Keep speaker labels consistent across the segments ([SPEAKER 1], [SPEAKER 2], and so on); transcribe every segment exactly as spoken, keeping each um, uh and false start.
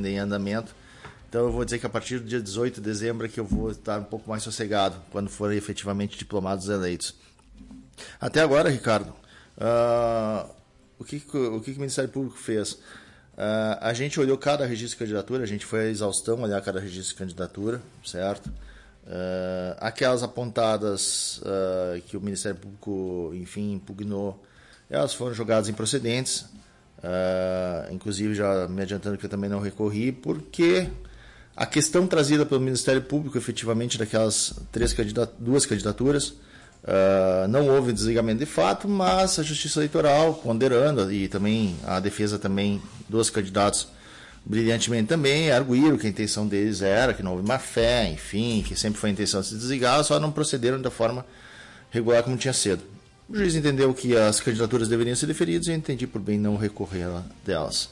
[SPEAKER 1] ainda em andamento. Então eu vou dizer que a partir do dia dezoito de dezembro é que eu vou estar um pouco mais sossegado, quando forem efetivamente diplomados eleitos. Até agora, Ricardo, uh, o, que, o que o Ministério Público fez? Uh, a gente olhou cada registro de candidatura, a gente foi à exaustão olhar cada registro de candidatura, certo? Uh, aquelas apontadas uh, que o Ministério Público, enfim, impugnou, elas foram jogadas improcedentes, uh, inclusive já me adiantando que eu também não recorri, porque a questão trazida pelo Ministério Público, efetivamente, daquelas três candidat- duas candidaturas, uh, não houve desligamento de fato, mas a Justiça Eleitoral, ponderando, e também a defesa também dos candidatos, brilhantemente também, arguíram que a intenção deles era que não houve má fé, enfim, que sempre foi a intenção de se desligar, só não procederam da forma regular como tinha sido. O juiz entendeu que as candidaturas deveriam ser deferidas e eu entendi por bem não recorrer delas.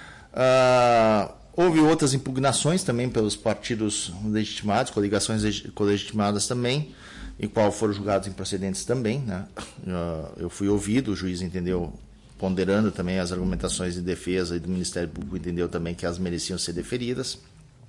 [SPEAKER 1] Uh, houve outras impugnações também pelos partidos legitimados, coligações colegitimadas também, em qual foram julgados improcedentes também, né? Uh, eu fui ouvido, o juiz entendeu, ponderando também as argumentações de defesa e do Ministério Público, entendeu também que elas mereciam ser deferidas.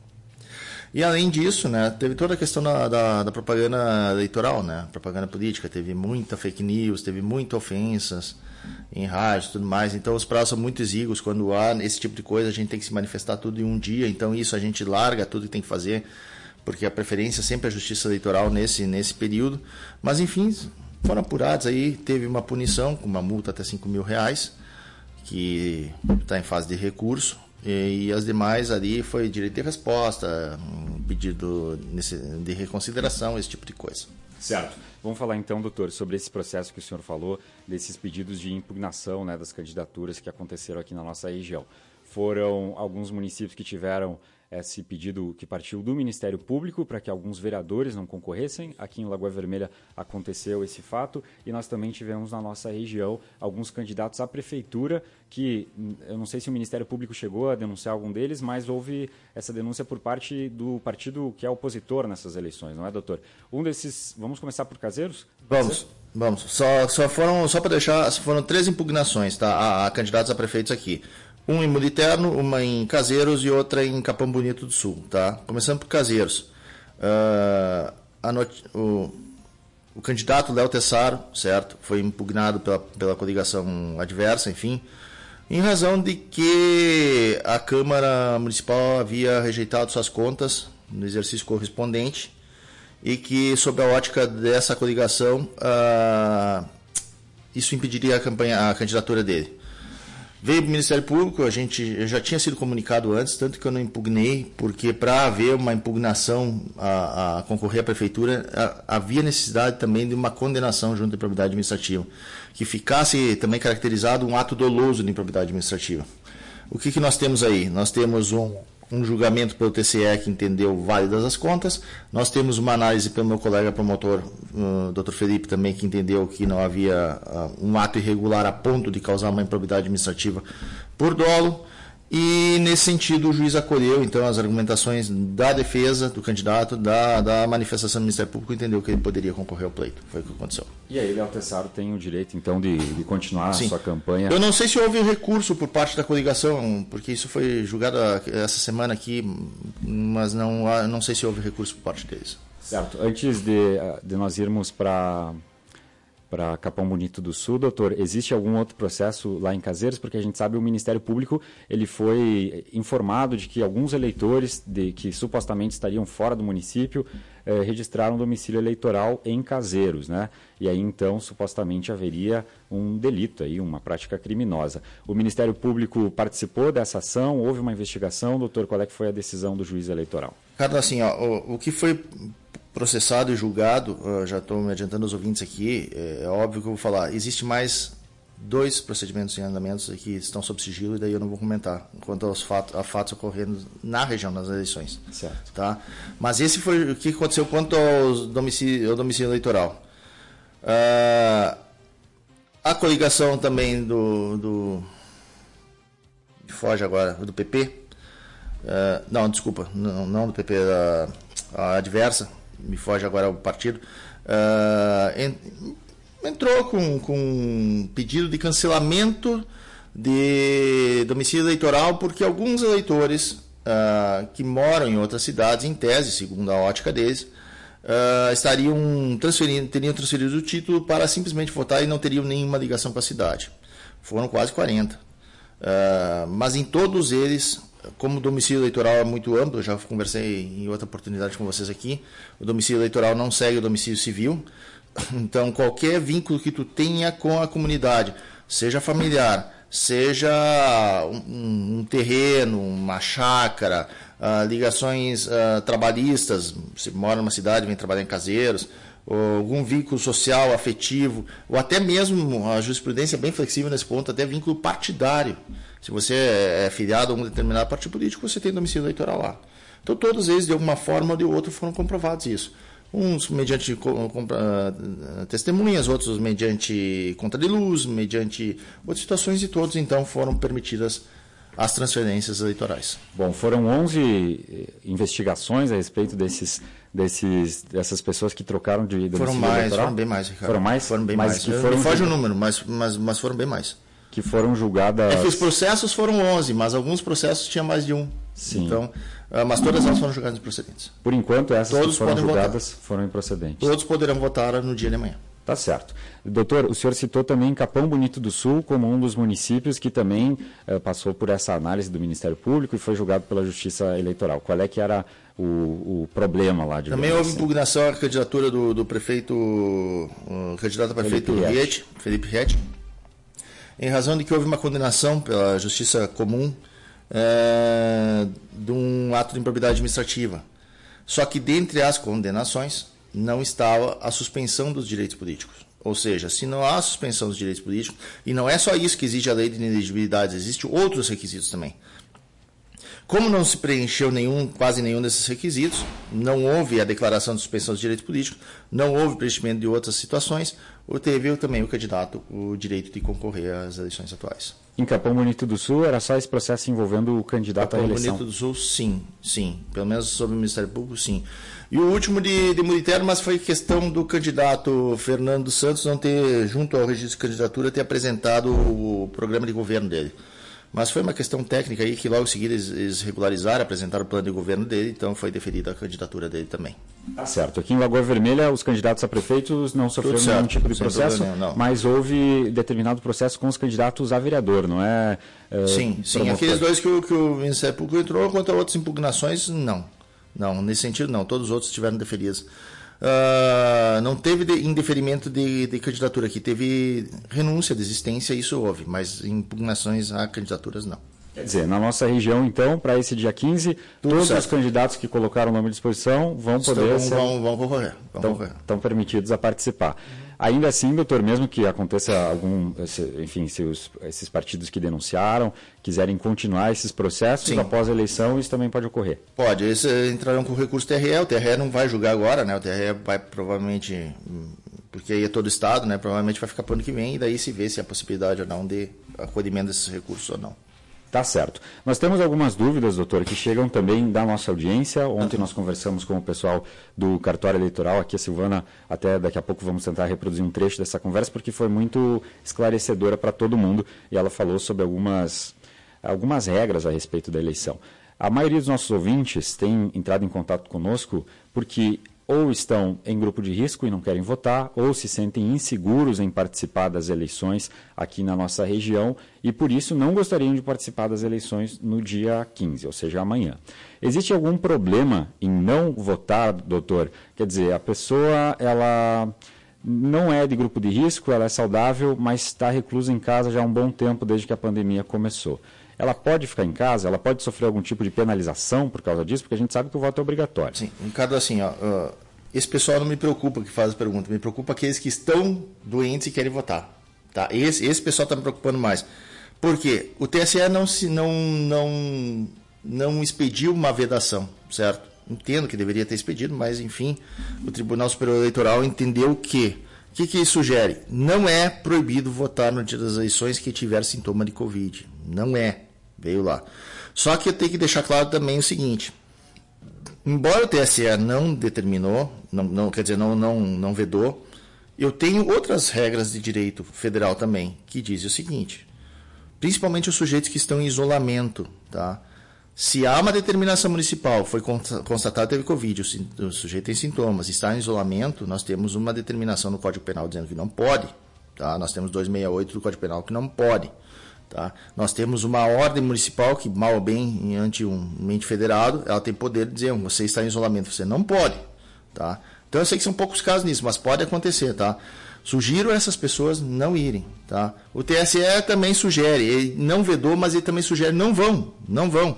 [SPEAKER 1] E além disso, né, teve toda a questão da, da, da propaganda eleitoral, né, propaganda política, teve muita fake news, teve muitas ofensas em rádio e tudo mais, então os prazos são muito exíguos, quando há esse tipo de coisa a gente tem que se manifestar tudo em um dia, então isso a gente larga tudo que tem que fazer, porque a preferência sempre é a Justiça Eleitoral nesse, nesse período, mas enfim, foram apurados aí, teve uma punição com uma multa até cinco mil reais, que está em fase de recurso, e, e as demais ali foi direito de resposta, um pedido de reconsideração, esse tipo de coisa.
[SPEAKER 2] Certo. Vamos falar então, doutor, sobre esse processo que o senhor falou, desses pedidos de impugnação, né, das candidaturas que aconteceram aqui na nossa região. Foram alguns municípios que tiveram esse pedido que partiu do Ministério Público para que alguns vereadores não concorressem. Aqui em Lagoa Vermelha aconteceu esse fato e nós também tivemos na nossa região alguns candidatos à prefeitura que, eu não sei se o Ministério Público chegou a denunciar algum deles, mas houve essa denúncia por parte do partido que é opositor nessas eleições, não é, doutor? Um desses, vamos começar por Caseiros?
[SPEAKER 1] Vamos, vamos. Só, só foram, só para deixar, foram três impugnações, tá? A, a candidatos a prefeitos aqui. Um em Muriterno, uma em Caseiros e outra em Capão Bonito do Sul, tá? Começando por Caseiros. Uh, a not... o, o candidato Léo Tessaro, certo? Foi impugnado pela, pela coligação adversa, enfim, em razão de que a Câmara Municipal havia rejeitado suas contas no exercício correspondente e que, sob a ótica dessa coligação, uh, isso impediria a, campanha, a candidatura dele. Veio para o Ministério Público, a gente já tinha sido comunicado antes, tanto que eu não impugnei, porque para haver uma impugnação a, a concorrer à Prefeitura, a, havia necessidade também de uma condenação junto à improbidade administrativa, que ficasse também caracterizado um ato doloso de improbidade administrativa. O que, que nós temos aí? Nós temos um, um julgamento pelo T C E que entendeu válidas as contas, nós temos uma análise pelo meu colega promotor, uh, doutor Felipe, também, que entendeu que não havia uh, um ato irregular a ponto de causar uma improbidade administrativa por dolo, e nesse sentido o juiz acolheu então as argumentações da defesa do candidato, da, da manifestação do Ministério Público, entendeu que ele poderia concorrer ao pleito. Foi o que aconteceu.
[SPEAKER 2] E aí, Léo Tessaro tem o direito então de, de continuar
[SPEAKER 1] Sim.
[SPEAKER 2] a sua campanha?
[SPEAKER 1] Eu não sei se houve recurso por parte da coligação, porque isso foi julgado essa semana aqui, mas não, não sei se houve recurso por parte deles.
[SPEAKER 2] Certo. Antes de, de nós irmos para para Capão Bonito do Sul, doutor, existe algum outro processo lá em Caseiros? Porque a gente sabe que o Ministério Público ele foi informado de que alguns eleitores de, que supostamente estariam fora do município eh, registraram domicílio eleitoral em Caseiros, né? E aí então supostamente haveria um delito aí, uma prática criminosa. O Ministério Público participou dessa ação? Houve uma investigação? Doutor, qual é que foi a decisão do juiz eleitoral?
[SPEAKER 1] Cara, assim, ó, o, o que foi processado e julgado, já estou me adiantando aos ouvintes aqui, é, é óbvio que eu vou falar, existe mais dois procedimentos em andamentos que estão sob sigilo e daí eu não vou comentar, quanto aos fatos, a fatos ocorrendo na região das eleições.
[SPEAKER 2] Certo.
[SPEAKER 1] Tá? Mas esse foi o que aconteceu quanto aos domicílio, ao domicílio eleitoral. Uh, a coligação também do, do foge agora, do P P, uh, não, desculpa, não, não do P P, da a adversa, me foge agora o partido, uh, entrou com, com pedido de cancelamento de domicílio eleitoral porque alguns eleitores uh, que moram em outras cidades, em tese, segundo a ótica deles, uh, estariam transferindo, teriam transferido o título para simplesmente votar e não teriam nenhuma ligação com a cidade. Foram quase quarenta. Uh, mas em todos eles, como o domicílio eleitoral é muito amplo, eu já conversei em outra oportunidade com vocês aqui, o domicílio eleitoral não segue o domicílio civil, então qualquer vínculo que tu tenha com a comunidade, seja familiar, seja um, um terreno, uma chácara, uh, ligações uh, trabalhistas, você mora numa cidade, vem trabalhar em caseiros, ou algum vínculo social, afetivo, ou até mesmo a jurisprudência é bem flexível nesse ponto, até vínculo partidário. Se você é filiado a um determinado partido político, você tem domicílio eleitoral lá. Então todos eles, de alguma forma ou de outra, foram comprovados isso. Uns mediante uh, testemunhas, outros mediante conta de luz, mediante outras situações, e todos então foram permitidas as transferências eleitorais.
[SPEAKER 2] Bom, foram onze investigações a respeito desses, desses, dessas pessoas que trocaram de domicílio
[SPEAKER 1] foram mais,
[SPEAKER 2] eleitoral?
[SPEAKER 1] Foram bem mais, Ricardo.
[SPEAKER 2] Foram mais?
[SPEAKER 1] Foram bem
[SPEAKER 2] mas
[SPEAKER 1] mais.
[SPEAKER 2] Que foram
[SPEAKER 1] não foge o número, mas, mas, mas foram bem mais.
[SPEAKER 2] Que foram julgadas...
[SPEAKER 1] É que os processos foram onze, mas alguns processos tinham mais de um.
[SPEAKER 2] Sim.
[SPEAKER 1] Então, mas todas elas foram julgadas improcedentes.
[SPEAKER 2] Por enquanto, essas
[SPEAKER 1] Todos
[SPEAKER 2] que foram
[SPEAKER 1] podem
[SPEAKER 2] julgadas
[SPEAKER 1] votar.
[SPEAKER 2] foram improcedentes.
[SPEAKER 1] Todos poderão votar no dia de amanhã.
[SPEAKER 2] Tá certo. Doutor, o senhor citou também Capão Bonito do Sul como um dos municípios que também eh, passou por essa análise do Ministério Público e foi julgado pela Justiça Eleitoral. Qual é que era o, o problema lá?
[SPEAKER 1] Também houve
[SPEAKER 2] assim?
[SPEAKER 1] impugnação à candidatura do, do prefeito, o candidato a prefeito Riet, Felipe Riet, em razão de que houve uma condenação pela Justiça Comum é, de um ato de improbidade administrativa. Só que dentre as condenações não estava a suspensão dos direitos políticos. Ou seja, se não há suspensão dos direitos políticos, e não é só isso que exige a lei de inelegibilidade, existem outros requisitos também. Como não se preencheu nenhum, quase nenhum desses requisitos, não houve a declaração de suspensão dos direitos políticos, não houve preenchimento de outras situações, teve também o candidato o direito de concorrer às eleições atuais.
[SPEAKER 2] Em Capão Bonito do Sul, era só esse processo envolvendo o candidato
[SPEAKER 1] Capão
[SPEAKER 2] à eleição?
[SPEAKER 1] Capão Bonito do Sul, sim, sim. Pelo menos sobre o Ministério Público, sim. E o último de, de Muriterra, mas foi questão do candidato Fernando Santos não ter, junto ao registro de candidatura, ter apresentado o programa de governo dele. Mas foi uma questão técnica aí que logo em seguida eles, eles regularizaram, apresentaram o plano de governo dele, então foi deferida a candidatura dele também.
[SPEAKER 2] Tá certo. Aqui em Lagoa Vermelha, os candidatos a prefeitos não sofreram nenhum tipo de processo, nenhum, mas houve determinado processo com os candidatos a vereador, não é? é
[SPEAKER 1] sim, sim. Promotor. Aqueles dois que o, que o Ministério Público entrou, quanto a outras impugnações, não. Não, nesse sentido não. Todos os outros tiveram deferidos. Uh, não teve de, indeferimento de, de candidatura aqui, teve renúncia, desistência, isso houve, mas impugnações a candidaturas não.
[SPEAKER 2] Quer dizer, na nossa região, então, para esse dia quinze, Tudo todos certo. Os candidatos que colocaram o nome à disposição vão poder
[SPEAKER 1] então,
[SPEAKER 2] ser...
[SPEAKER 1] Vão, vão concorrer. Vão
[SPEAKER 2] estão,
[SPEAKER 1] concorrer.
[SPEAKER 2] Estão permitidos a participar. Ainda assim, doutor, mesmo que aconteça algum, enfim, se os, esses partidos que denunciaram quiserem continuar esses processos Sim. após a eleição, isso também pode ocorrer?
[SPEAKER 1] Pode, eles entrarão com recurso T R E, o T R E não vai julgar agora, né? O T R E vai provavelmente, porque aí é todo o estado, né? Provavelmente vai ficar para o ano que vem e daí se vê se há possibilidade ou não de acolhimento desses recursos ou não.
[SPEAKER 2] Tá certo. Nós temos algumas dúvidas, doutor, que chegam também da nossa audiência. Ontem nós conversamos com o pessoal do cartório eleitoral. Aqui a Silvana, até daqui a pouco vamos tentar reproduzir um trecho dessa conversa, porque foi muito esclarecedora para todo mundo. E ela falou sobre algumas, algumas regras a respeito da eleição. A maioria dos nossos ouvintes tem entrado em contato conosco porque ou estão em grupo de risco e não querem votar, ou se sentem inseguros em participar das eleições aqui na nossa região e, por isso, não gostariam de participar das eleições no dia quinze, ou seja, amanhã. Existe algum problema em não votar, doutor? Quer dizer, a pessoa, ela não é de grupo de risco, ela é saudável, mas está reclusa em casa já há um bom tempo, desde que a pandemia começou. Ela pode ficar em casa? Ela pode sofrer algum tipo de penalização por causa disso? Porque a gente sabe que o voto é obrigatório.
[SPEAKER 1] Sim, Ricardo, assim, ó, uh, esse pessoal não me preocupa que faz a pergunta, me preocupa aqueles que estão doentes e querem votar. Tá? Esse, esse pessoal está me preocupando mais. Por quê? O T S E não, se, não, não, não expediu uma vedação, certo? Entendo que deveria ter expedido, mas, enfim, o Tribunal Superior Eleitoral entendeu que o que, que sugere? Não é proibido votar no dia das eleições que tiver sintoma de Covid. Não é. Veio lá. Só que eu tenho que deixar claro também o seguinte. Embora o T S E não determinou, não, não, quer dizer, não, não, não vedou, eu tenho outras regras de direito federal também, que dizem o seguinte. Principalmente os sujeitos que estão em isolamento. Tá? Se há uma determinação municipal, foi constatado que teve Covid, o sujeito tem sintomas, está em isolamento, nós temos uma determinação no Código Penal dizendo que não pode, tá? Nós temos duzentos e sessenta e oito do Código Penal que não pode, tá? Nós temos uma ordem municipal que, mal ou bem, ante um ente federado, ela tem poder de dizer, você está em isolamento, você não pode, tá? Então eu sei que são poucos casos nisso, mas pode acontecer, tá? Sugiro essas pessoas não irem, tá? O T S E também sugere, ele não vedou, mas ele também sugere, não vão, não vão.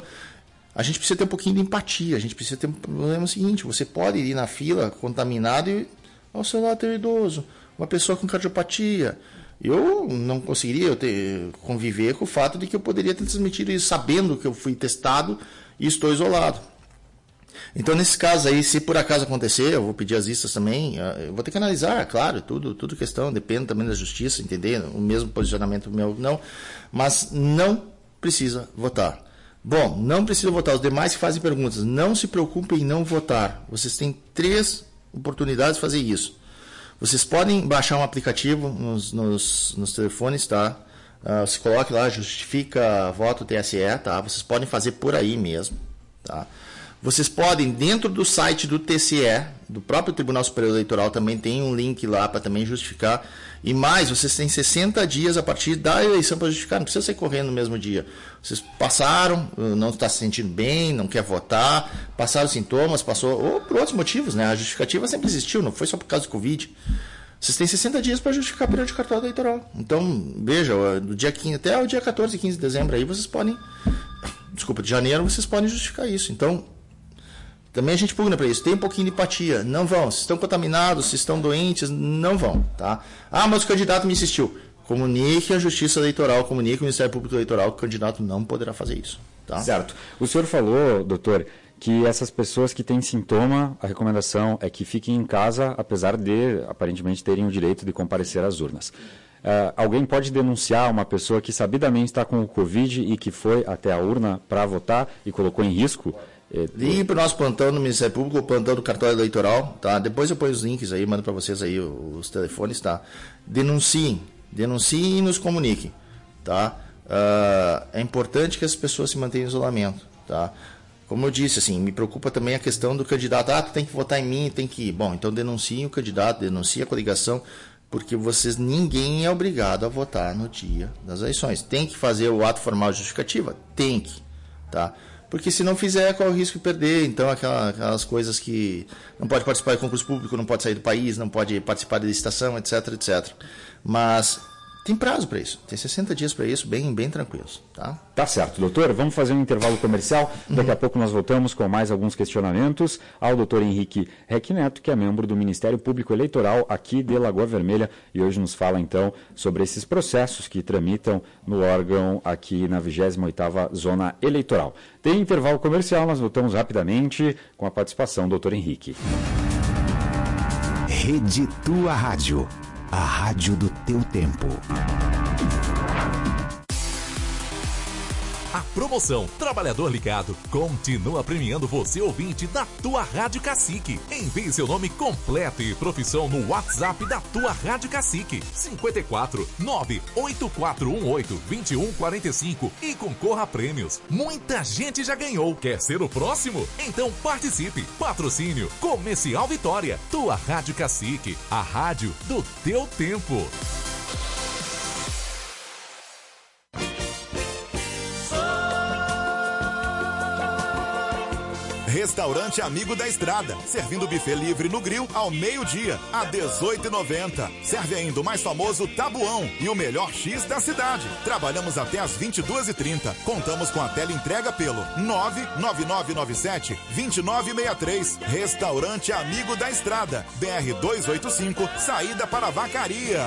[SPEAKER 1] A gente precisa ter um pouquinho de empatia, a gente precisa ter um problema seguinte, você pode ir na fila contaminado e ao seu lado ter um idoso, uma pessoa com cardiopatia. Eu não conseguiria eu ter, conviver com o fato de que eu poderia ter transmitido isso sabendo que eu fui testado e estou isolado. Então, nesse caso aí, se por acaso acontecer, eu vou pedir as listas também, eu vou ter que analisar, claro, tudo, tudo questão, depende também da justiça, entender, o mesmo posicionamento meu não, mas não precisa votar. Bom, não precisa votar. Os demais que fazem perguntas, não se preocupem em não votar. Vocês têm três oportunidades de fazer isso. Vocês podem baixar um aplicativo nos, nos, nos telefones, tá? Uh, você coloque lá, justifica voto T S E, tá? Vocês podem fazer por aí mesmo, tá? Vocês podem, dentro do site do T C E, do próprio Tribunal Superior Eleitoral, também tem um link lá para também justificar. E mais, vocês têm sessenta dias a partir da eleição para justificar. Não precisa sair correndo no mesmo dia. Vocês passaram, não está se sentindo bem, não quer votar, passaram sintomas, passou, ou por outros motivos, né? A justificativa sempre existiu, não foi só por causa do Covid. Vocês têm sessenta dias para justificar o período de cartório eleitoral. Então, veja, do dia quinze até o dia quatorze, quinze de dezembro aí, vocês podem... Desculpa, de janeiro, vocês podem justificar isso. Então... Também a gente pugna para isso. Tem um pouquinho de empatia. Não vão. Se estão contaminados, se estão doentes, não vão. Tá? Ah, mas o candidato me insistiu. Comunique a Justiça Eleitoral, comunique o Ministério Público Eleitoral que o candidato não poderá fazer isso. Tá?
[SPEAKER 2] Certo. O senhor falou, doutor, que essas pessoas que têm sintoma, a recomendação é que fiquem em casa, apesar de, aparentemente, terem o direito de comparecer às urnas. Uh, alguém pode denunciar uma pessoa que sabidamente está com o Covid e que foi até a urna para votar e colocou em risco?
[SPEAKER 1] Ligue para o nosso plantão no Ministério Público, o plantão do cartório eleitoral, tá? Depois eu ponho os links aí, mando para vocês aí os, os telefones, tá? Denunciem, denunciem e nos comuniquem, tá? Uh, é importante que as pessoas se mantenham em isolamento, tá? Como eu disse, assim, me preocupa também a questão do candidato, ah, tu tem que votar em mim, tem que ir. Bom, então denunciem o candidato, denunciem a coligação, porque vocês, ninguém é obrigado a votar no dia das eleições. Tem que fazer o ato formal de justificativa? Tem que, tá? Porque se não fizer, corre o risco de perder. Então, aquelas, aquelas coisas que não pode participar de concurso público, não pode sair do país, não pode participar de licitação, etc, etcétera. Mas tem prazo para isso. Tem sessenta dias para isso, bem, bem tranquilos. Tá?
[SPEAKER 2] Tá certo, doutor. Vamos fazer um intervalo comercial. Daqui uhum. a pouco nós voltamos com mais alguns questionamentos ao doutor Henrique Reck Neto, que é membro do Ministério Público Eleitoral aqui de Lagoa Vermelha, e hoje nos fala, então, sobre esses processos que tramitam no órgão aqui na vigésima oitava Zona Eleitoral. Tem intervalo comercial, nós voltamos rapidamente com a participação do doutor Henrique.
[SPEAKER 3] Rede Tua Rádio, a rádio do teu tempo.
[SPEAKER 4] A promoção Trabalhador Ligado continua premiando você, ouvinte da Tua Rádio Cacique. Envie seu nome completo e profissão no WhatsApp da Tua Rádio Cacique, cinco quatro nove oito quatro um oito dois um quatro cinco, e concorra a prêmios. Muita gente já ganhou. Quer ser o próximo? Então participe. Patrocínio Comercial Vitória. Tua Rádio Cacique, a rádio do teu tempo.
[SPEAKER 5] Restaurante Amigo da Estrada, servindo buffet livre no grill ao meio-dia, a dezoito reais e noventa centavos. Serve ainda o mais famoso tabuão e o melhor X da cidade. Trabalhamos até às vinte e duas e trinta. Contamos com a teleentrega pelo nove nove nove nove sete dois nove seis três. Restaurante Amigo da Estrada, B R duzentos e oitenta e cinco, saída para Vacaria.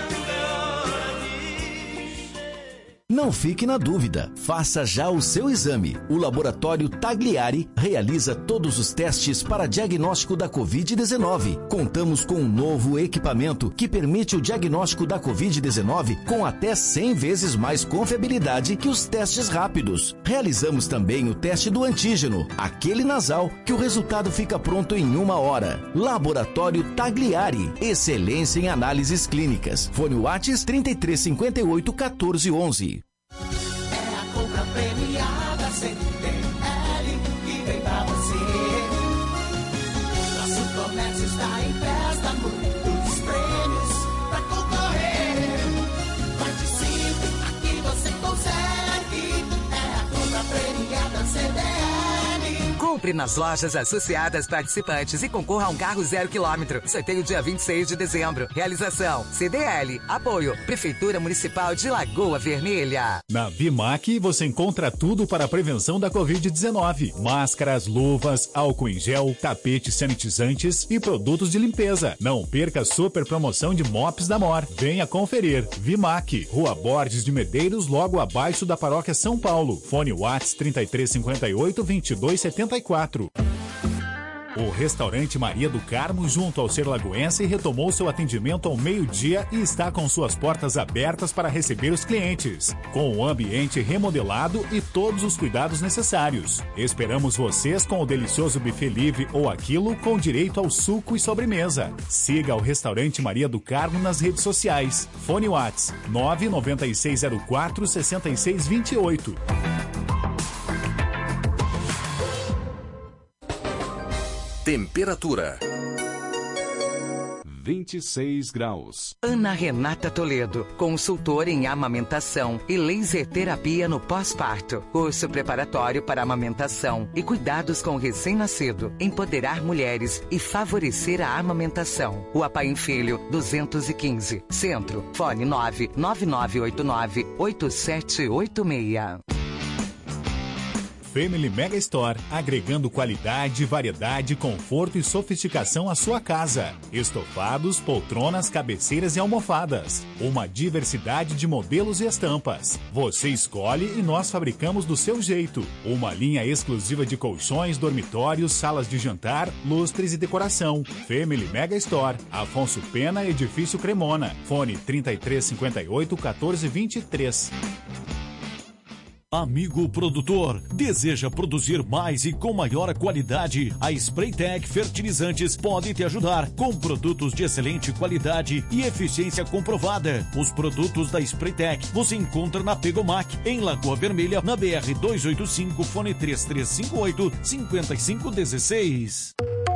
[SPEAKER 3] Não fique na dúvida, faça já o seu exame. O Laboratório Tagliari realiza todos os testes para diagnóstico da covid dezenove. Contamos com um novo equipamento que permite o diagnóstico da covid dezenove com até cem vezes mais confiabilidade que os testes rápidos. Realizamos também o teste do antígeno, aquele nasal, que o resultado fica pronto em uma hora. Laboratório Tagliari, excelência em análises clínicas. Fone WhatsApp trinta e três cinquenta e oito quatorze onze.
[SPEAKER 6] É a compra premiada, sempre tem. Compre nas lojas associadas participantes e concorra a um carro zero quilômetro. Sorteio dia vinte e seis de dezembro. Realização C D L. Apoio Prefeitura Municipal de Lagoa Vermelha.
[SPEAKER 7] Na Vimac você encontra tudo para a prevenção da covid dezenove. Máscaras, luvas, álcool em gel, tapetes sanitizantes e produtos de limpeza. Não perca a super promoção de mops da Mor. Venha conferir. Vimac, Rua Borges de Medeiros, logo abaixo da Paróquia São Paulo. Fone Whats trinta e três cinquenta e oito, vinte e dois setenta e quatro. O restaurante Maria do Carmo, junto ao Ser Lagoense, retomou seu atendimento ao meio-dia e está com suas portas abertas para receber os clientes, com o ambiente remodelado e todos os cuidados necessários. Esperamos vocês com o delicioso buffet livre ou aquilo com direito ao suco e sobremesa. Siga o restaurante Maria do Carmo nas redes sociais. Fone Whats nove nove seis zero quatro, seis seis dois oito.
[SPEAKER 8] Temperatura
[SPEAKER 9] vinte e seis graus.
[SPEAKER 6] Ana Renata Toledo, consultora em amamentação e laser terapia no pós-parto. Curso preparatório para amamentação e cuidados com o recém-nascido. Empoderar mulheres e favorecer a amamentação. Rua Paim Filho, duzentos e quinze. Centro. Fone nove nove nove oito nove, oito sete oito seis.
[SPEAKER 7] Family Mega Store, agregando qualidade, variedade, conforto e sofisticação à sua casa. Estofados, poltronas, cabeceiras e almofadas. Uma diversidade de modelos e estampas. Você escolhe e nós fabricamos do seu jeito. Uma linha exclusiva de colchões, dormitórios, salas de jantar, lustres e decoração. Family Mega Store, Afonso Pena, Edifício Cremona. Fone trinta e três cinquenta e oito, quatorze vinte e três.
[SPEAKER 10] Amigo produtor, deseja produzir mais e com maior qualidade? A Spraytec Fertilizantes pode te ajudar com produtos de excelente qualidade e eficiência comprovada. Os produtos da Spraytec você encontra na Pegomac, em Lagoa Vermelha, na B R duzentos e oitenta e cinco, fone três três cinco oito, cinco cinco um seis.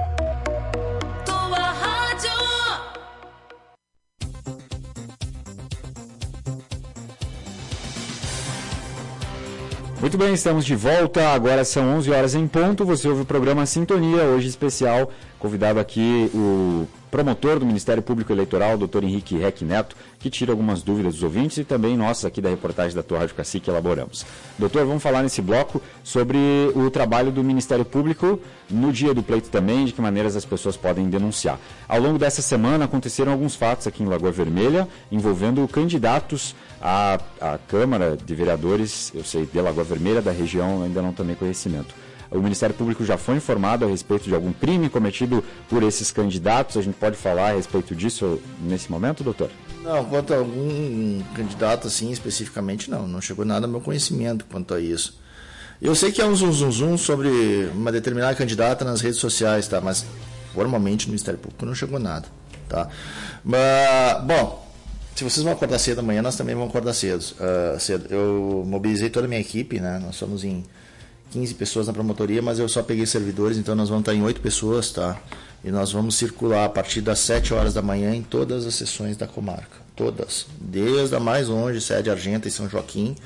[SPEAKER 2] Muito bem, estamos de volta, agora são onze horas em ponto, você ouve o programa Sintonia, hoje especial, convidado aqui o promotor do Ministério Público Eleitoral, doutor Henrique Reck Neto, que tira algumas dúvidas dos ouvintes e também nós aqui da reportagem da tua Rádio Cacique elaboramos. Doutor, vamos falar nesse bloco sobre o trabalho do Ministério Público no dia do pleito também, de que maneiras as pessoas podem denunciar. Ao longo dessa semana aconteceram alguns fatos aqui em Lagoa Vermelha, envolvendo candidatos à, à Câmara de Vereadores, eu sei, de Lagoa Vermelha, da região, ainda não tomei conhecimento. O Ministério Público já foi informado a respeito de algum crime cometido por esses candidatos? A gente pode falar a respeito disso nesse momento, doutor?
[SPEAKER 1] Não, quanto a algum candidato assim especificamente, não. Não chegou nada ao meu conhecimento quanto a isso. Eu sei que há um zum, zum, zum sobre uma determinada candidata nas redes sociais, tá? Mas formalmente no Ministério Público não chegou nada, tá? Mas, bom, se vocês vão acordar cedo amanhã, nós também vamos acordar cedo. Uh, cedo. Eu mobilizei toda a minha equipe, né? Nós somos em quinze pessoas na promotoria, mas eu só peguei servidores, então nós vamos estar em oito pessoas, tá? E nós vamos circular a partir das sete horas da manhã em todas as sessões da comarca. Todas. Desde a mais longe, Sede Argenta e São Joaquim,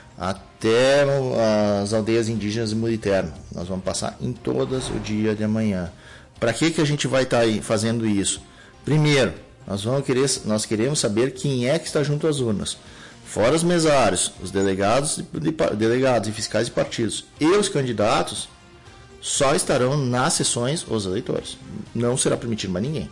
[SPEAKER 1] até as aldeias indígenas de Muriterno. Nós vamos passar em todas o dia de amanhã. Para que, que a gente vai estar aí fazendo isso? Primeiro, nós, vamos querer, nós queremos saber quem é que está junto às urnas. Fora os mesários, os delegados, de, delegados e fiscais de partidos e os candidatos só estarão nas sessões os eleitores. Não será permitido mais ninguém.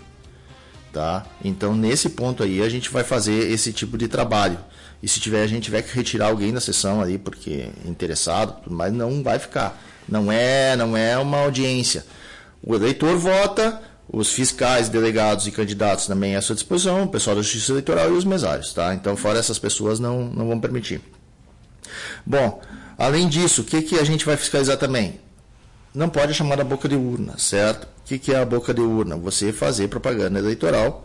[SPEAKER 1] Tá? Então, nesse ponto aí, a gente vai fazer esse tipo de trabalho. E se tiver, a gente tiver que retirar alguém da sessão ali, porque é interessado, mas não vai ficar. Não é, não é uma audiência. O eleitor vota, os fiscais, delegados e candidatos também à sua disposição, o pessoal da Justiça Eleitoral e os mesários. Tá? Então, fora essas pessoas, não, não vão permitir. Bom, além disso, o que, que a gente vai fiscalizar também? Não pode chamar a boca de urna, certo? O que, que é a boca de urna? Você fazer propaganda eleitoral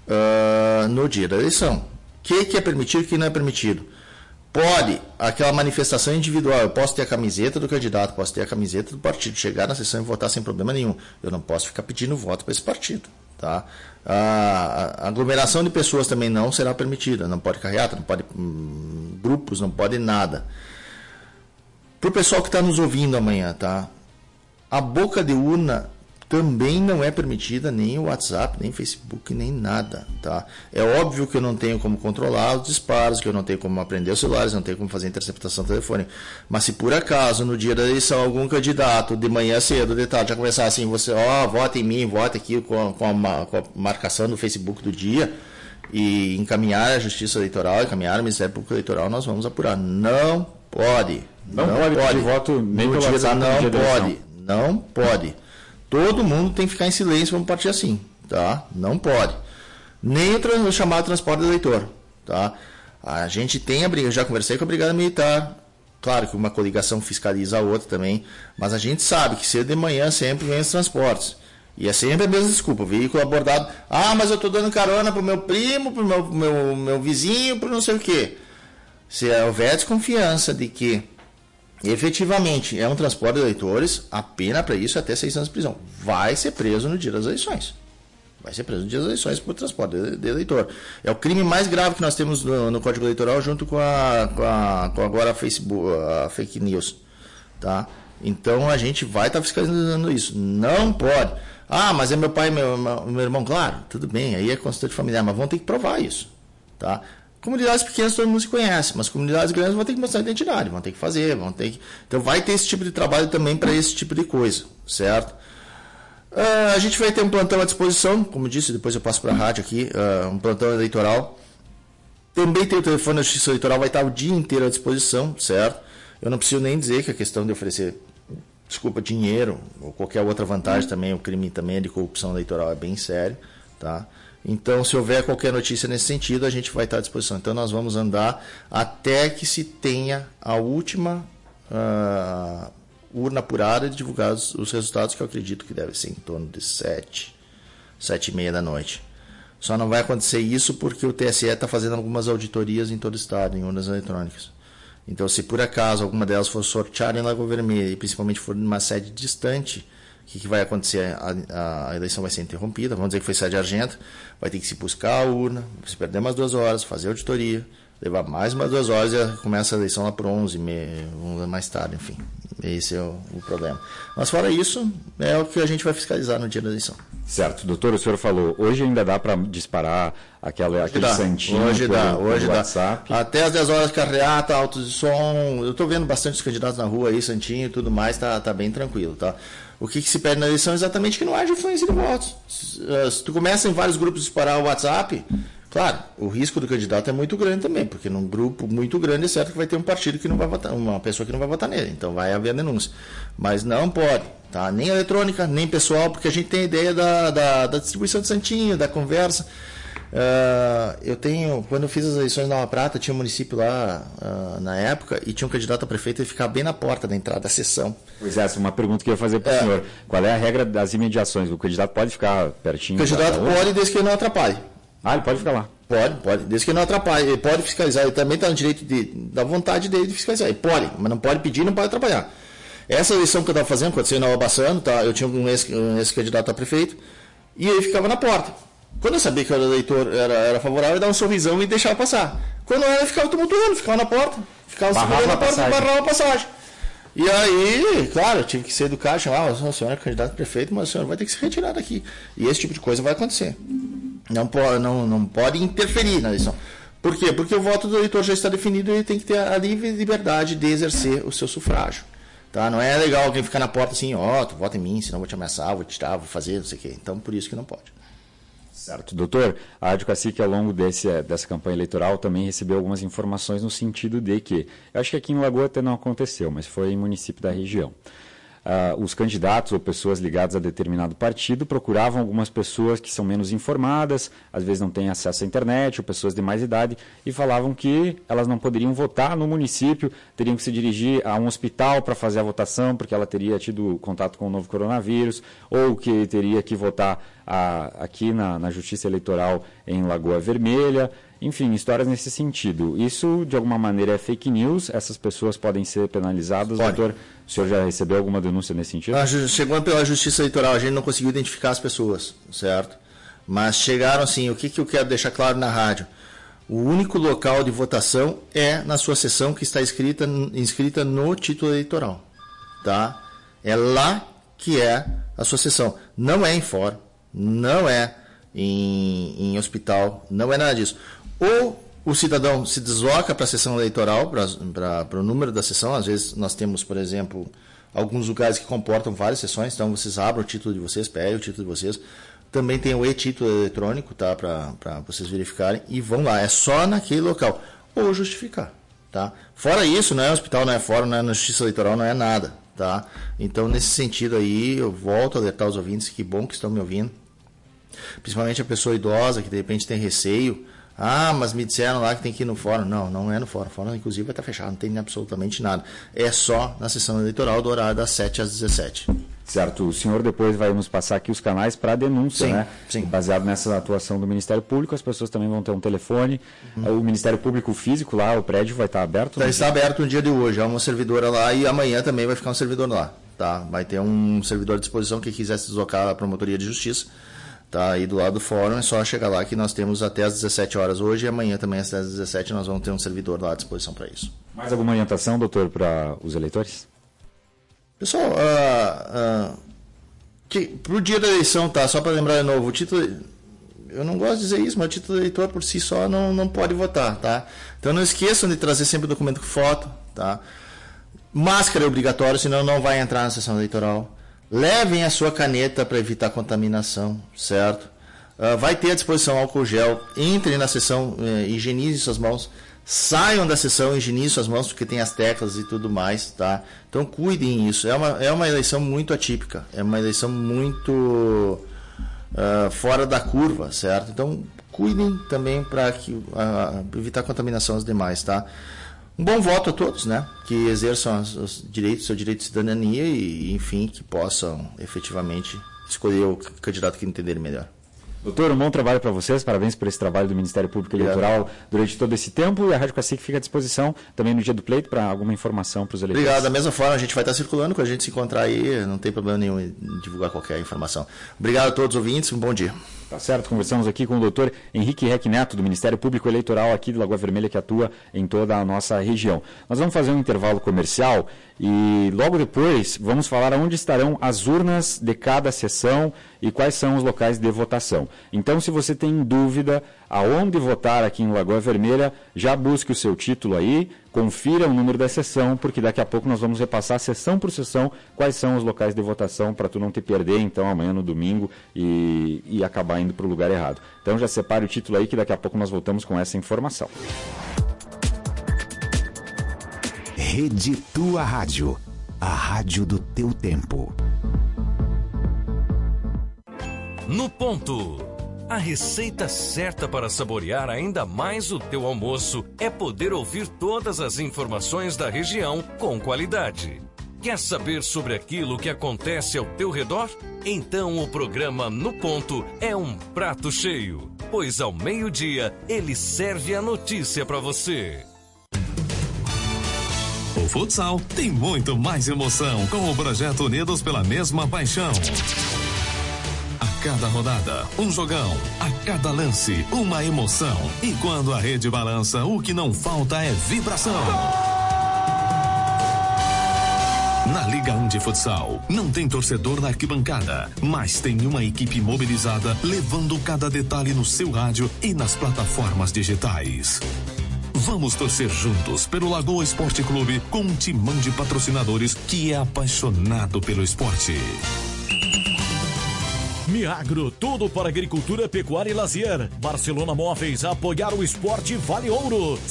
[SPEAKER 1] uh, no dia da eleição. O que, que é permitido e o que não é permitido? Pode, aquela manifestação individual, eu posso ter a camiseta do candidato, posso ter a camiseta do partido, chegar na sessão e votar sem problema nenhum. Eu não posso ficar pedindo voto para esse partido. Tá? A, a aglomeração de pessoas também não será permitida, não pode carreata, não pode hum, grupos, não pode nada. Para o pessoal que está nos ouvindo amanhã, tá? A boca de urna também não é permitida, nem o WhatsApp, nem Facebook, nem nada, tá? É óbvio que eu não tenho como controlar os disparos, que eu não tenho como aprender os celulares, não tenho como fazer interceptação telefônica. Mas se por acaso, no dia da eleição, algum candidato, de manhã cedo, de tarde, já começar assim, você, ó, oh, vota em mim, vota aqui com, com, a, com a marcação do Facebook do dia, e encaminhar a Justiça Eleitoral, encaminhar o Ministério Público Eleitoral, nós vamos apurar. Não pode.
[SPEAKER 2] Não, não pode, pode. voto nem
[SPEAKER 1] no
[SPEAKER 2] pelo
[SPEAKER 1] dia,
[SPEAKER 2] WhatsApp,
[SPEAKER 1] não
[SPEAKER 2] no dia
[SPEAKER 1] pode, não pode. Todo mundo tem que ficar em silêncio, vamos partir assim, tá? Não pode. Nem o, trans, o chamado transporte do eleitor, tá? A gente tem a briga, eu já conversei com a Brigada Militar, claro que uma coligação fiscaliza a outra também, mas a gente sabe que cedo de manhã sempre vem os transportes. E é sempre a mesma desculpa, veículo abordado, ah, mas eu estou dando carona pro meu primo, pro meu, meu, meu vizinho, pro não sei o quê. Se houver desconfiança de que efetivamente é um transporte de eleitores, a pena para isso é até seis anos de prisão. Vai ser preso no dia das eleições. Vai ser preso no dia das eleições por transporte de, de eleitor. É o crime mais grave que nós temos no, no Código Eleitoral, junto com a, com a com agora a Facebook, a fake news. Tá? Então a gente vai estar tá fiscalizando isso. Não pode. Ah, mas é meu pai e meu, meu, meu irmão. Claro, tudo bem, aí é consulta familiar, mas vão ter que provar isso. Tá? Comunidades pequenas todo mundo se conhece, mas comunidades grandes vão ter que mostrar identidade, vão ter que fazer, vão ter que... Então vai ter esse tipo de trabalho também para esse tipo de coisa, certo? Uh, a gente vai ter um plantão à disposição, como disse, depois eu passo para a rádio aqui, uh, um plantão eleitoral. Também tem o telefone da Justiça Eleitoral, vai estar o dia inteiro à disposição, certo? Eu não preciso nem dizer que a questão de oferecer, desculpa, dinheiro ou qualquer outra vantagem também, o crime também de corrupção eleitoral é bem sério, tá? Então, se houver qualquer notícia nesse sentido, a gente vai estar à disposição. Então, nós vamos andar até que se tenha a última uh, urna apurada e divulgados os resultados, que eu acredito que deve ser em torno de sete, sete e meia da noite. Só não vai acontecer isso porque o T S E está fazendo algumas auditorias em todo o estado, em urnas eletrônicas. Então, se por acaso alguma delas for sorteada em Lagoa Vermelha, e principalmente for numa sede distante, o que, que vai acontecer? A, a eleição vai ser interrompida, vamos dizer que foi sede Argenta, vai ter que se buscar a urna, se perder umas duas horas, fazer auditoria, levar mais umas duas horas e começa a eleição lá por onze, mais tarde, enfim. Esse é o, o problema. Mas fora isso, é o que a gente vai fiscalizar no dia da eleição.
[SPEAKER 2] Certo. Doutor, o senhor falou, hoje ainda dá para disparar aquela,
[SPEAKER 1] hoje
[SPEAKER 2] aquele
[SPEAKER 1] dá.
[SPEAKER 2] santinho
[SPEAKER 1] hoje
[SPEAKER 2] pelo,
[SPEAKER 1] dá, hoje
[SPEAKER 2] pelo
[SPEAKER 1] dá.
[SPEAKER 2] WhatsApp?
[SPEAKER 1] Até às dez horas, carreata, altos de som. Eu estou vendo bastante os candidatos na rua aí, santinho e tudo mais, tá, tá bem tranquilo, tá? O que, que se pede na eleição é exatamente que não haja influência de votos. Se, se tu começa em vários grupos a disparar o WhatsApp, claro, o risco do candidato é muito grande também, porque num grupo muito grande é certo que vai ter um partido que não vai votar, uma pessoa que não vai votar nele, então vai haver denúncia. Mas não pode, tá? Nem eletrônica, nem pessoal, porque a gente tem a ideia da, da, da distribuição de santinho, da conversa. Uh, eu tenho, quando eu fiz as eleições na Nova Prata, tinha um município lá uh, na época e tinha um candidato a prefeito e ficava bem na porta da entrada da sessão.
[SPEAKER 2] Pois é, essa é uma pergunta que eu ia fazer para o é. senhor. Qual é a regra das imediações? O candidato pode ficar pertinho?
[SPEAKER 1] O candidato pode, desde que ele não atrapalhe.
[SPEAKER 2] Ah, ele pode ficar lá?
[SPEAKER 1] Pode, pode, desde que ele não atrapalhe. Ele pode fiscalizar, ele também está no direito de, da vontade dele de fiscalizar. Ele pode, mas não pode pedir, não pode atrapalhar. Essa eleição que eu estava fazendo, aconteceu em Nova Bassano, tá? Eu tinha um ex-candidato a prefeito e ele ficava na porta. Quando eu sabia que o eleitor era, era favorável, eu dava um sorrisão e deixava passar. Quando era, ele ficava tumultuando, ficava na porta, ficava segurando na porta e barrava a passagem. E aí, claro, eu tive que ser educado, chamar, o senhor é candidato a prefeito, mas o senhor vai ter que se retirar daqui. E esse tipo de coisa vai acontecer. Não pode, não, não pode interferir na eleição. Por quê? Porque o voto do eleitor já está definido e ele tem que ter a livre liberdade de exercer o seu sufrágio. Tá? Não é legal alguém ficar na porta assim, ó, oh, tu vota em mim, senão eu vou te ameaçar, vou te tirar, vou fazer, não sei o quê. Então, por isso que não pode.
[SPEAKER 2] Certo. Doutor, a Rádio Cacique, ao longo desse, dessa campanha eleitoral, também recebeu algumas informações no sentido de que, eu acho que aqui em Lagoa até não aconteceu, mas foi em município da região. Uh, os candidatos ou pessoas ligadas a determinado partido procuravam algumas pessoas que são menos informadas, às vezes não têm acesso à internet, ou pessoas de mais idade, e falavam que elas não poderiam votar no município, teriam que se dirigir a um hospital para fazer a votação, porque ela teria tido contato com o novo coronavírus, ou que teria que votar a, aqui na, na Justiça Eleitoral em Lagoa Vermelha. Enfim, histórias nesse sentido. Isso, de alguma maneira, é fake news? Essas pessoas podem ser penalizadas? Pode. Doutor, o senhor já recebeu alguma denúncia nesse sentido?
[SPEAKER 1] Chegou pela Justiça Eleitoral, a gente não conseguiu identificar as pessoas, certo? Mas chegaram assim, o que, que eu quero deixar claro na rádio? O único local de votação é na sua sessão que está inscrita, inscrita no título eleitoral. Tá? É lá que é a sua sessão. Não é em fórum, não é em, em hospital, não é nada disso. Ou o cidadão se desloca para a sessão eleitoral, para o número da sessão. Às vezes nós temos, por exemplo, alguns lugares que comportam várias sessões, então vocês abrem o título de vocês, peguem o título de vocês. Também tem o e-título eletrônico, tá, para vocês verificarem, e vão lá. É só naquele local. Ou justificar. Tá? Fora isso, não é hospital, não é fórum, não é na justiça eleitoral, não é nada. Tá? Então, nesse sentido aí, eu volto a alertar os ouvintes, que bom que estão me ouvindo. Principalmente a pessoa idosa, que de repente tem receio. Ah, mas me disseram lá que tem que ir no fórum. Não, não é no fórum. O fórum, inclusive, vai estar fechado, não tem absolutamente nada. É só na sessão eleitoral do horário das sete às dezessete.
[SPEAKER 2] Certo. O senhor depois vai nos passar aqui os canais para denúncia,
[SPEAKER 1] sim,
[SPEAKER 2] né?
[SPEAKER 1] Sim.
[SPEAKER 2] Baseado nessa atuação do Ministério Público, as pessoas também vão ter um telefone. Uhum. O Ministério Público físico lá, o prédio vai estar aberto?
[SPEAKER 1] Está aberto no dia de hoje. Há uma servidora lá e amanhã também vai ficar um servidor lá. Tá? Vai ter um servidor à disposição que quiser se deslocar à Promotoria de Justiça. Tá aí do lado do fórum, é só chegar lá que nós temos até às dezessete horas hoje e amanhã também às dezessete nós vamos ter um servidor lá à disposição para isso.
[SPEAKER 2] Mais alguma orientação, doutor, para os eleitores?
[SPEAKER 1] Pessoal, uh, uh, para o dia da eleição, tá? Só para lembrar de novo, o título, eu não gosto de dizer isso, mas o título de eleitor por si só não, não pode votar, tá? Então não esqueçam de trazer sempre o documento com foto, tá? Máscara é obrigatório, senão não vai entrar na sessão eleitoral. Levem a sua caneta para evitar contaminação, certo? Uh, vai ter à disposição álcool gel. Entrem na sessão, uh, higienizem suas mãos. Saiam da sessão, higienizem suas mãos, porque tem as teclas e tudo mais, tá? Então cuidem disso. É uma, é uma eleição muito atípica. É uma eleição muito uh, fora da curva, certo? Então cuidem também para uh, evitar contaminação aos demais, tá? Um bom voto a todos, né? Que exerçam os, os direitos, seu direito de cidadania e, enfim, que possam efetivamente escolher o candidato que entenderem melhor.
[SPEAKER 2] Doutor, um bom trabalho para vocês, parabéns por esse trabalho do Ministério Público Eleitoral Obrigado. Durante todo esse tempo, e a Rádio Cacique fica à disposição também no dia do pleito para alguma informação para os eleitores.
[SPEAKER 1] Obrigado, da mesma forma a gente vai estar circulando, quando a gente se encontrar aí, não tem problema nenhum em divulgar qualquer informação. Obrigado a todos os ouvintes, um bom dia.
[SPEAKER 2] Tá certo, conversamos aqui com o doutor Henrique Reck Neto, do Ministério Público Eleitoral aqui de Lagoa Vermelha, que atua em toda a nossa região. Nós vamos fazer um intervalo comercial e logo depois vamos falar onde estarão as urnas de cada sessão e quais são os locais de votação. Então, se você tem dúvida aonde votar aqui em Lagoa Vermelha, já busque o seu título aí, confira o número da sessão, porque daqui a pouco nós vamos repassar sessão por sessão quais são os locais de votação para tu não te perder, então, amanhã no domingo e, e acabar indo para o lugar errado. Então, já separe o título aí que daqui a pouco nós voltamos com essa informação.
[SPEAKER 3] Rede Tua Rádio, a rádio do teu tempo.
[SPEAKER 8] No ponto. A receita certa para saborear ainda mais o teu almoço é poder ouvir todas as informações da região com qualidade. Quer saber sobre aquilo que acontece ao teu redor? Então o programa No Ponto é um prato cheio, pois ao meio-dia ele serve a notícia para você.
[SPEAKER 11] O futsal tem muito mais emoção com o projeto Unidos pela Mesma Paixão. A cada rodada, um jogão. A cada lance, uma emoção. E quando a rede balança, o que não falta é vibração. Na Liga um de Futsal, não tem torcedor na arquibancada, mas tem uma equipe mobilizada, levando cada detalhe no seu rádio e nas plataformas digitais. Vamos torcer juntos pelo Lagoa Esporte Clube com um timão de patrocinadores que é apaixonado pelo esporte.
[SPEAKER 10] Miagro, tudo para agricultura, pecuária e lazer. Barcelona Móveis, apoiar o esporte vale ouro.